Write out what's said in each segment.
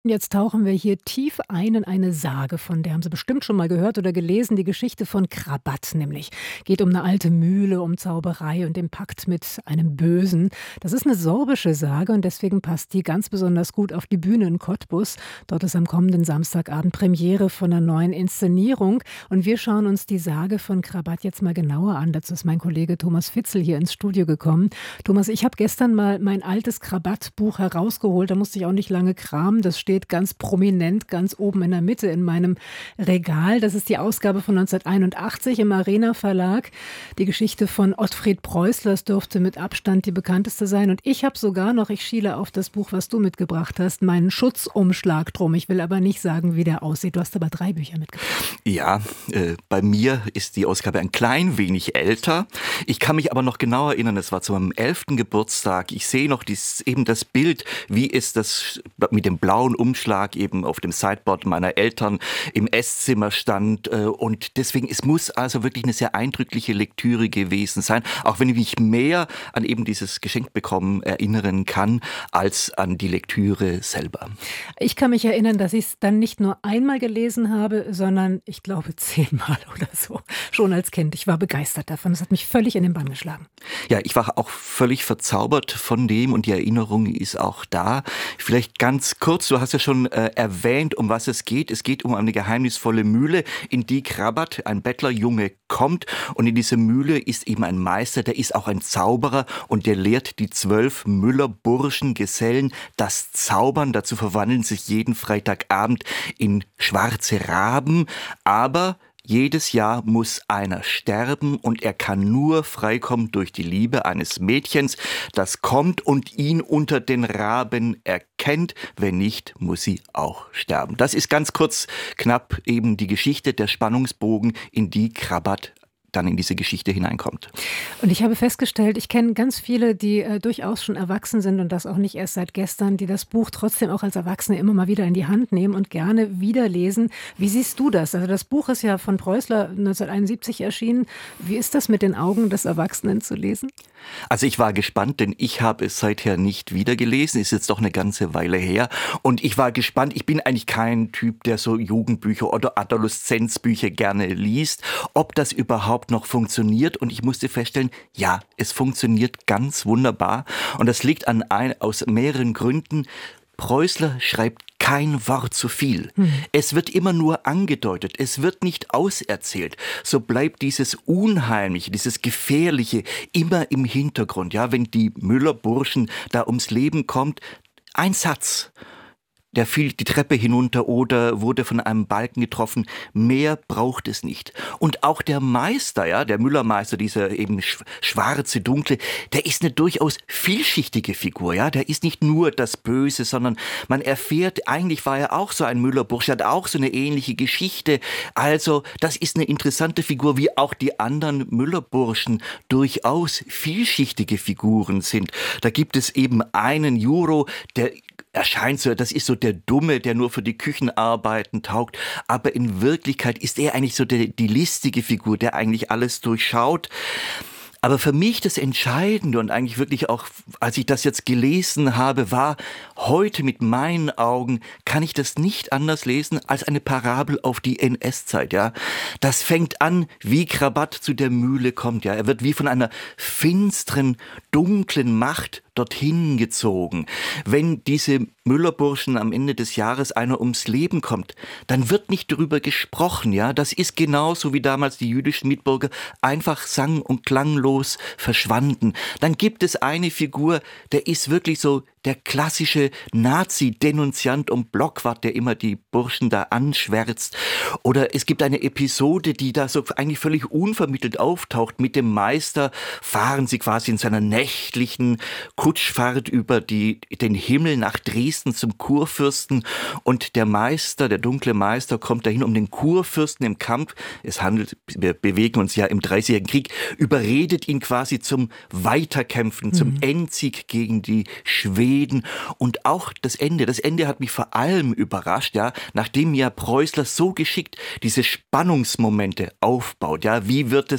Jetzt tauchen wir hier tief ein in eine Sage, von der haben Sie bestimmt schon mal gehört oder gelesen, die Geschichte von Krabat nämlich. Geht um eine alte Mühle, um Zauberei und den Pakt mit einem Bösen. Das ist eine sorbische Sage und deswegen passt die ganz besonders gut auf die Bühne in Cottbus. Dort ist am kommenden Samstagabend Premiere von einer neuen Inszenierung und wir schauen uns die Sage von Krabat jetzt mal genauer an. Dazu ist mein Kollege Thomas Fitzel hier ins Studio gekommen. Thomas, ich habe gestern mal mein altes Krabat-Buch herausgeholt, da musste ich auch nicht lange kramen. Das steht ganz prominent ganz oben in der Mitte in meinem Regal. Das ist die Ausgabe von 1981 im Arena Verlag. Die Geschichte von Ottfried Preußler, das dürfte mit Abstand die bekannteste sein. Und ich habe sogar noch, ich schiele auf das Buch, was du mitgebracht hast, meinen Schutzumschlag drum. Ich will aber nicht sagen, wie der aussieht. Du hast aber 3 Bücher mitgebracht. Ja, bei mir ist die Ausgabe ein klein wenig älter. Ich kann mich aber noch genau erinnern, es war zu meinem 11. Geburtstag. Ich sehe noch eben das Bild, wie es das mit dem blauen Umschlag eben auf dem Sideboard meiner Eltern im Esszimmer stand. Und deswegen, es muss also wirklich eine sehr eindrückliche Lektüre gewesen sein, auch wenn ich mich mehr an eben dieses Geschenk bekommen erinnern kann, als an die Lektüre selber. Ich kann mich erinnern, dass ich es dann nicht nur einmal gelesen habe, sondern ich glaube 10-mal oder so, schon als Kind. Ich war begeistert davon. Es hat mich völlig in den Bann geschlagen. Ja, ich war auch völlig verzaubert von dem und die Erinnerung ist auch da. Vielleicht ganz kurz, du hast ja schon erwähnt, um was es geht. Es geht um eine geheimnisvolle Mühle, in die Krabat, ein Bettlerjunge, kommt. Und in dieser Mühle ist eben ein Meister, der ist auch ein Zauberer und der lehrt die 12 Müllerburschen, Gesellen, das Zaubern. Dazu verwandeln sich jeden Freitagabend in schwarze Raben. Aber jedes Jahr muss einer sterben und er kann nur freikommen durch die Liebe eines Mädchens, das kommt und ihn unter den Raben erkennt. Wenn nicht, muss sie auch sterben. Das ist ganz kurz, knapp eben die Geschichte, der Spannungsbogen, in die Krabat dann in diese Geschichte hineinkommt. Und ich habe festgestellt, ich kenne ganz viele, die durchaus schon erwachsen sind und das auch nicht erst seit gestern, die das Buch trotzdem auch als Erwachsene immer mal wieder in die Hand nehmen und gerne wieder lesen. Wie siehst du das? Also das Buch ist ja von Preußler 1971 erschienen. Wie ist das mit den Augen des Erwachsenen zu lesen? Also ich war gespannt, denn ich habe es seither nicht wieder gelesen, ist jetzt doch eine ganze Weile her. Und ich war gespannt, ich bin eigentlich kein Typ, der so Jugendbücher oder Adoleszenzbücher gerne liest, ob das überhaupt noch funktioniert. Und ich musste feststellen, ja, es funktioniert ganz wunderbar. Und das liegt aus mehreren Gründen. Preußler schreibt kein Wort zu viel. Es wird immer nur angedeutet, es wird nicht auserzählt. So bleibt dieses Unheimliche, dieses Gefährliche immer im Hintergrund. Ja, wenn die Müllerburschen da ums Leben kommt, ein Satz. Der fiel die Treppe hinunter oder wurde von einem Balken getroffen. Mehr braucht es nicht. Und auch der Meister, ja, der Müllermeister, dieser eben schwarze, dunkle, der ist eine durchaus vielschichtige Figur, ja. Der ist nicht nur das Böse, sondern man erfährt, eigentlich war er auch so ein Müllerbursche, hat auch so eine ähnliche Geschichte. Also, das ist eine interessante Figur, wie auch die anderen Müllerburschen durchaus vielschichtige Figuren sind. Da gibt es eben einen Juro, der erscheint so, das ist so der Dumme, der nur für die Küchenarbeiten taugt, aber in Wirklichkeit ist er eigentlich so die listige Figur, der eigentlich alles durchschaut. Aber für mich das Entscheidende und eigentlich wirklich auch, als ich das jetzt gelesen habe, war, heute mit meinen Augen kann ich das nicht anders lesen als eine Parabel auf die NS-Zeit, ja. Das fängt an, wie Krabat zu der Mühle kommt, ja. Er wird wie von einer finsteren, dunklen Macht dorthin gezogen. Wenn diese Müllerburschen am Ende des Jahres einer ums Leben kommt, dann wird nicht darüber gesprochen, ja. Das ist genauso wie damals die jüdischen Mitbürger einfach sang- und klanglos verschwanden. Dann gibt es eine Figur, der ist wirklich so der klassische Nazi-Denunziant und Blockwart, der immer die Burschen da anschwärzt. Oder es gibt eine Episode, die da so eigentlich völlig unvermittelt auftaucht. Mit dem Meister fahren sie quasi in seiner nächtlichen Kutschfahrt über den Himmel nach Dresden zum Kurfürsten. Und der Meister, der dunkle Meister, kommt dahin, um den Kurfürsten im Kampf, wir bewegen uns ja im Dreißigjährigen Krieg, überredet ihn quasi zum Weiterkämpfen, zum Endsieg gegen die Schweden. Reden und auch das Ende. Das Ende hat mich vor allem überrascht, ja, nachdem ja Preußler so geschickt diese Spannungsmomente aufbaut, ja, wie wird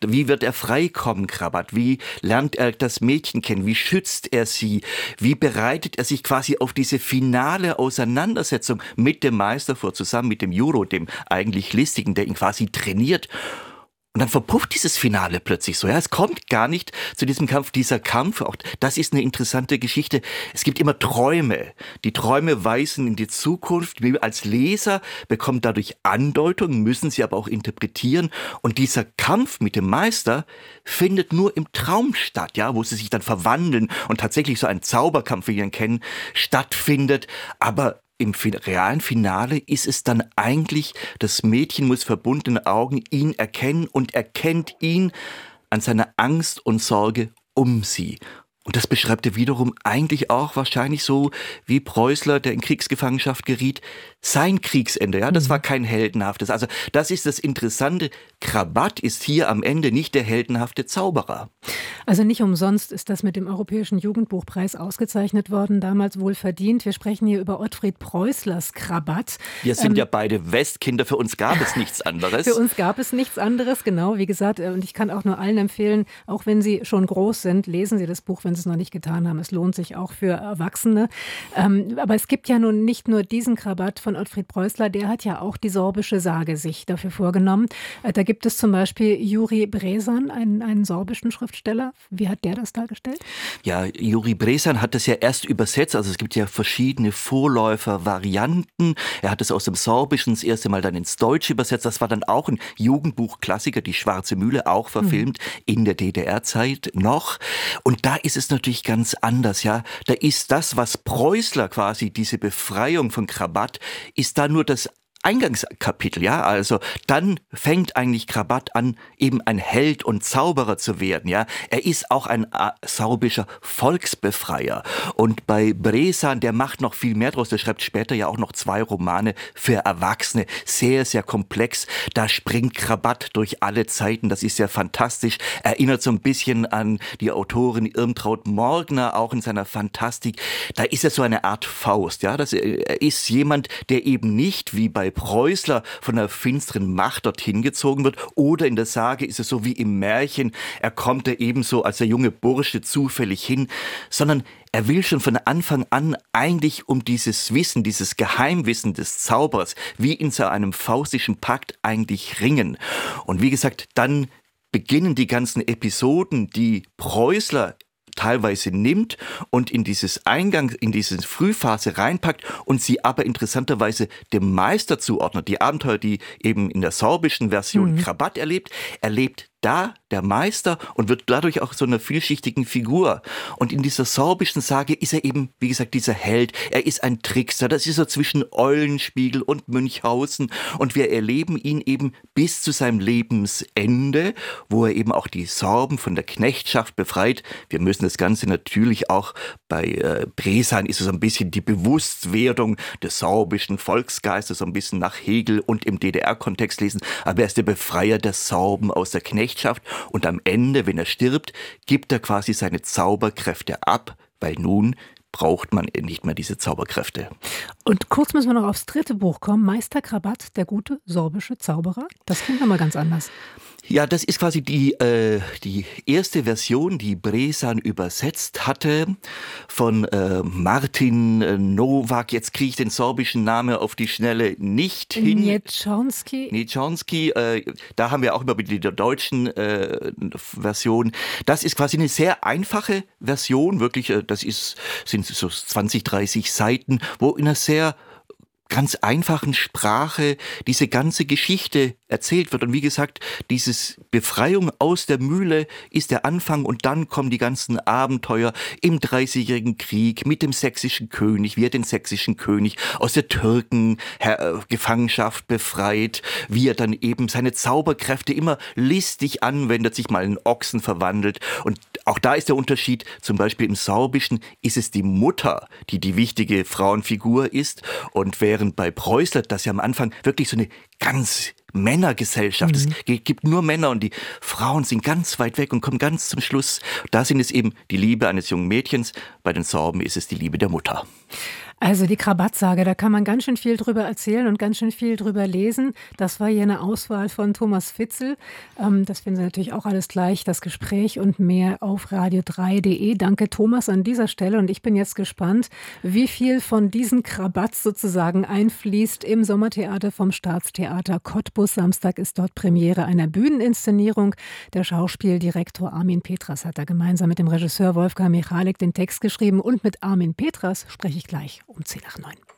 er freikommen, Krabat? Wie lernt er das Mädchen kennen? Wie schützt er sie? Wie bereitet er sich quasi auf diese finale Auseinandersetzung mit dem Meister vor, zusammen mit dem Juro, dem eigentlich Listigen, der ihn quasi trainiert? Und dann verpufft dieses Finale plötzlich so. Ja, es kommt gar nicht zu diesem Kampf. Dieser Kampf, auch das ist eine interessante Geschichte. Es gibt immer Träume. Die Träume weisen in die Zukunft. Wir als Leser bekommen dadurch Andeutungen, müssen sie aber auch interpretieren. Und dieser Kampf mit dem Meister findet nur im Traum statt, ja, wo sie sich dann verwandeln und tatsächlich so ein Zauberkampf, wie wir ihn kennen, stattfindet. Aber im realen Finale ist es dann eigentlich, das Mädchen muss verbundene Augen ihn erkennen und erkennt ihn an seiner Angst und Sorge um sie. Und das beschreibt er wiederum eigentlich auch wahrscheinlich so wie Preußler, der in Kriegsgefangenschaft geriet, sein Kriegsende. Ja, das war kein heldenhaftes. Also das ist das Interessante. Krabat ist hier am Ende nicht der heldenhafte Zauberer. Also nicht umsonst ist das mit dem Europäischen Jugendbuchpreis ausgezeichnet worden, damals wohl verdient. Wir sprechen hier über Ottfried Preußlers Krabat. Wir sind ja beide Westkinder, für uns gab es nichts anderes. Für uns gab es nichts anderes, genau, wie gesagt. Und ich kann auch nur allen empfehlen, auch wenn Sie schon groß sind, lesen Sie das Buch, wenn Sie es noch nicht getan haben. Es lohnt sich auch für Erwachsene. Aber es gibt ja nun nicht nur diesen Krabat von Ottfried Preußler, der hat ja auch die sorbische Sage sich dafür vorgenommen. Da gibt es zum Beispiel Juri Brezan, einen sorbischen Schriftsteller. Wie hat der das dargestellt? Ja, Juri Brezan hat das ja erst übersetzt. Also es gibt ja verschiedene Vorläufer-Varianten. Er hat es aus dem Sorbischen das erste Mal dann ins Deutsche übersetzt. Das war dann auch ein Jugendbuchklassiker, Die Schwarze Mühle, auch verfilmt in der DDR-Zeit noch. Und da ist es natürlich ganz anders, ja. Da ist das, was Preußler quasi, diese Befreiung von Krabat, ist da nur das Eingangskapitel, ja, also dann fängt eigentlich Krabat an, eben ein Held und Zauberer zu werden, ja. Er ist auch ein sorbischer Volksbefreier. Und bei Brezan, der macht noch viel mehr draus, der schreibt später ja auch noch 2 Romane für Erwachsene, sehr, sehr komplex. Da springt Krabat durch alle Zeiten, das ist ja fantastisch. Erinnert so ein bisschen an die Autorin Irmtraud Morgner, auch in seiner Fantastik. Da ist er so eine Art Faust, ja. Er ist jemand, der eben nicht wie bei Preußler von einer finsteren Macht dorthin gezogen wird, oder in der Sage ist es so wie im Märchen, er kommt da ebenso als der junge Bursche zufällig hin, sondern er will schon von Anfang an eigentlich um dieses Wissen, dieses Geheimwissen des Zaubers, wie in so einem faustischen Pakt eigentlich ringen. Und wie gesagt, dann beginnen die ganzen Episoden, die Preußler teilweise nimmt und in diese Frühphase reinpackt und sie aber interessanterweise dem Meister zuordnet. Die Abenteuer, die eben in der sorbischen Version Krabat erlebt da der Meister und wird dadurch auch so einer vielschichtigen Figur. Und in dieser sorbischen Sage ist er eben, wie gesagt, dieser Held. Er ist ein Trickster. Das ist so zwischen Eulenspiegel und Münchhausen. Und wir erleben ihn eben bis zu seinem Lebensende, wo er eben auch die Sorben von der Knechtschaft befreit. Wir müssen das Ganze natürlich auch bei Brezan ist es so ein bisschen die Bewusstwerdung des sorbischen Volksgeistes, so ein bisschen nach Hegel und im DDR-Kontext lesen. Aber er ist der Befreier der Sorben aus der Knechtschaft. Und am Ende, wenn er stirbt, gibt er quasi seine Zauberkräfte ab, weil nun braucht man nicht mehr diese Zauberkräfte. Und kurz müssen wir noch aufs 3. Buch kommen. Meister Krabat, der gute sorbische Zauberer. Das klingt nochmal ganz anders. Ja, das ist quasi die erste Version, die Brezan übersetzt hatte von Martin Nowak. Jetzt kriege ich den sorbischen Namen auf die Schnelle nicht hin. Nieczonski. Da haben wir auch immer mit der deutschen Version. Das ist quasi eine sehr einfache Version, wirklich. Sind so 20, 30 Seiten, wo in einer sehr ganz einfachen Sprache diese ganze Geschichte erzählt wird. Und wie gesagt, dieses Befreiung aus der Mühle ist der Anfang und dann kommen die ganzen Abenteuer im Dreißigjährigen Krieg mit dem sächsischen König, wie er den sächsischen König aus der Türkengefangenschaft befreit, wie er dann eben seine Zauberkräfte immer listig anwendet, sich mal in Ochsen verwandelt. Und auch da ist der Unterschied, zum Beispiel im Sorbischen ist es die Mutter, die die wichtige Frauenfigur ist, und während bei Preußler das ja am Anfang wirklich so eine ganz Männergesellschaft. Es gibt nur Männer und die Frauen sind ganz weit weg und kommen ganz zum Schluss. Da sind es eben die Liebe eines jungen Mädchens, bei den Sorben ist es die Liebe der Mutter. Also die Krabat-Sage, da kann man ganz schön viel drüber erzählen und ganz schön viel drüber lesen. Das war hier eine Auswahl von Thomas Fitzel. Das finden Sie natürlich auch alles gleich, das Gespräch und mehr auf radio3.de. Danke Thomas an dieser Stelle und ich bin jetzt gespannt, wie viel von diesen Krabats sozusagen einfließt im Sommertheater vom Staatstheater Cottbus. Samstag ist dort Premiere einer Bühneninszenierung. Der Schauspieldirektor Armin Petras hat da gemeinsam mit dem Regisseur Wolfgang Michalik den Text geschrieben und mit Armin Petras spreche ich gleich um 10 nach 9.